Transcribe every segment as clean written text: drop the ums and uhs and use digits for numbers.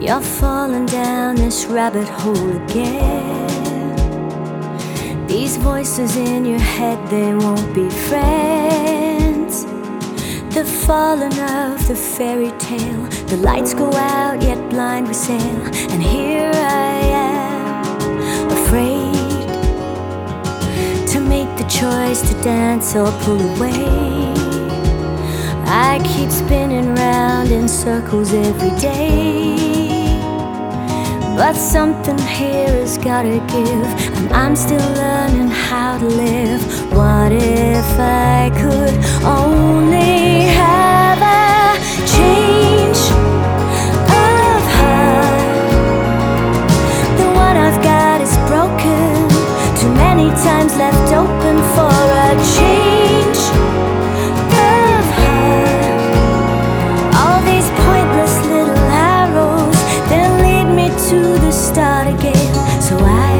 You're falling down this rabbit hole again. These voices in your head, they won't be friends. The falling of the fairy tale. The lights go out, yet blind we sail. And here I am, afraid to make the choice to dance or pull away. I keep spinning round in circles every day, but something here has gotta give, and I'm still learning how to live. What if I could only have a change of heart? The one I've got is broken, too many times left open for a change of heart. All these pointless little arrows, they'll lead me to the start again. So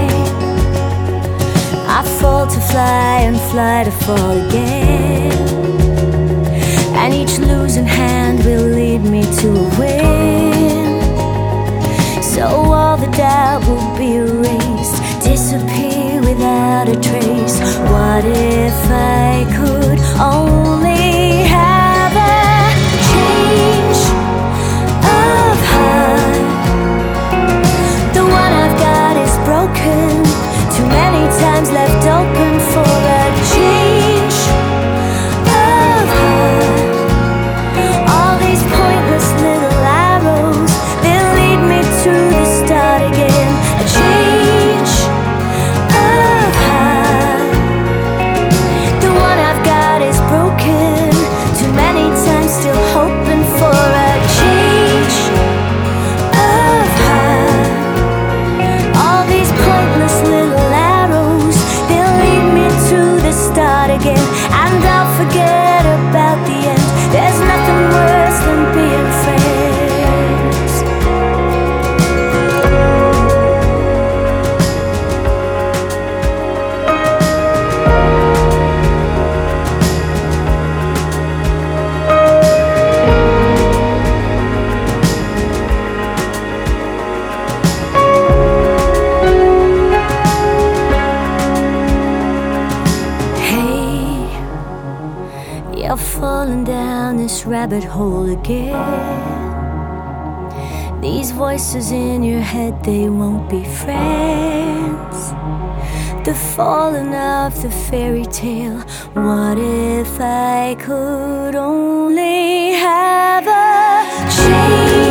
I fall to fly and fly to fall again, and each losing hand will lead me to a win. So all the doubt will be erased, disappear without a trace. What if I could only have a change of heart? The one I've got is broken, too many times left open for a change of heart. All these pointless little arrows, they'll lead me to the start again. A change of heart. The one I've got is broken, too many times still hoping for a change of heart. All these pointless little arrows, they'll lead me to the start again, and I'll forget about the end. There's nothing worse than being friends. You're falling down this rabbit hole again. These voices in your head, they won't be friends. The falling of the fairy tale. What if I could only have a change?